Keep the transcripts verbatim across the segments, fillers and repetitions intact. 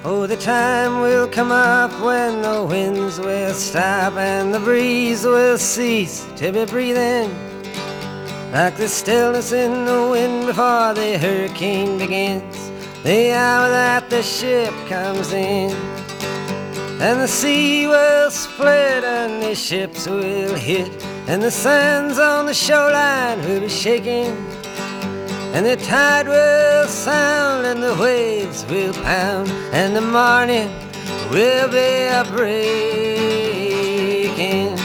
Oh, the time will come up when the winds will stop and the breeze will cease to be breathing, like the stillness in the wind before the hurricane begins, the hour that the ship comes in. And the sea will split and the ships will hit, and the sands on the shoreline will be shaking, and the tide will sound and the waves will pound, and the morning will be a breaking.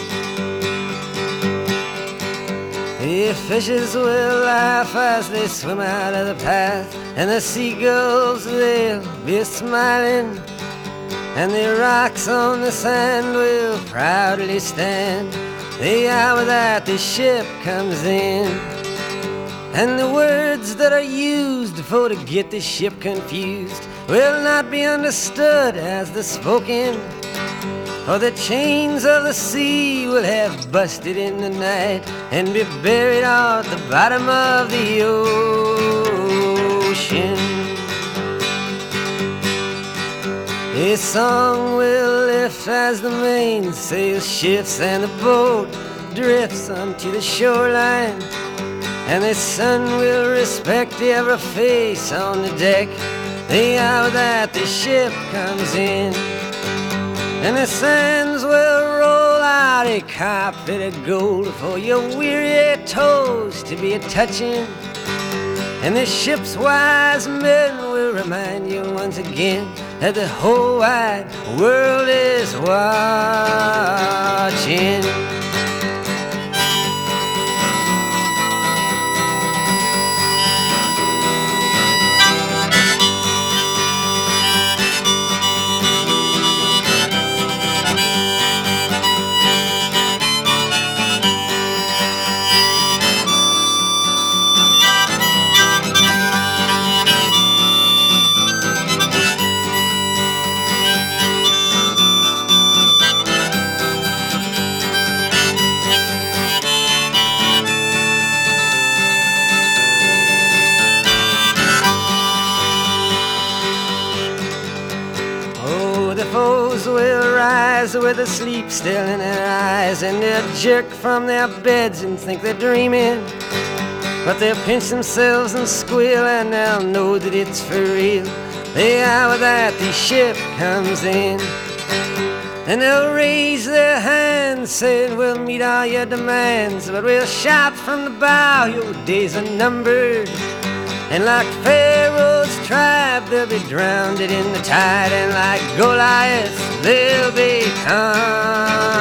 The fishes will laugh as they swim out of the path, and the seagulls they'll be smiling, and the rocks on the sand will proudly stand the hour that the ship comes in. And the words that are used for to get the ship confused will not be understood as the spoken, for the chains of the sea will have busted in the night and be buried at the bottom of the ocean. A song will lift as the mainsail shifts and the boat drifts onto the shoreline, and the sun will respect every face on the deck the hour that the ship comes in. And the sands will roll out a carpet of gold for your weary toes to be a-touching, and the ship's wise men will remind you once again that the whole wide world is watching. Foes will rise with a sleep still in their eyes, and they'll jerk from their beds and think they're dreaming, but they'll pinch themselves and squeal, and they'll know that it's for real the hour that the ship comes in. And they'll raise their hands saying, we'll meet all your demands, but we'll shout from the bow, your days are numbered. And like Pharaoh's tribe, they'll be drowned in the tide, and like Goliath, they'll be conquered.